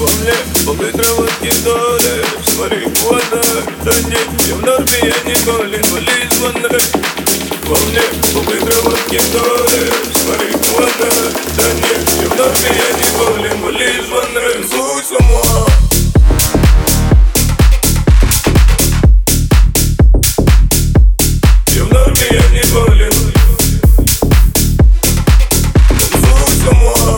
мне поллитровки доли с марихуаной. Да нет, я в норме, я не болен, вали звоны. Во мне поллитровки доли с марихуаной. Да нет, я в норме, я не болен, вали звоны. Танцуй сама. Я в норме, я не болен. Танцуй сама.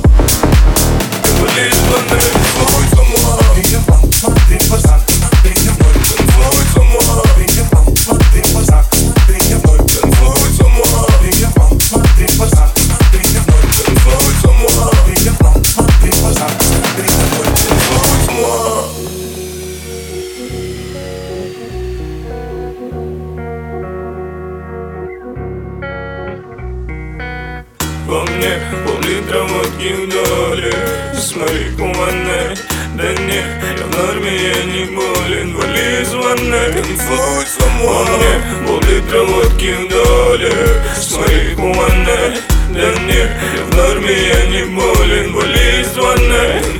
Вали звоны. Танцуй сама. Смотри в глаза, смотри мне вновь. Танцуй сама. Смотри в глаза, смотри мне вновь. Танцуй сама. Смотри в глаза, смотри мне вновь. Танцуй сама. Смотри в глаза, смотри мне вновь. Танцуй сама. Во мне пол-литра водки вдали с марихуаной. Да нет, я в норме, я не болен, вали звоны. Танцуй сама. Во мне пол-литра водки вдали с марихуаной. Да нет, я в норме, я не болен, вали звоны.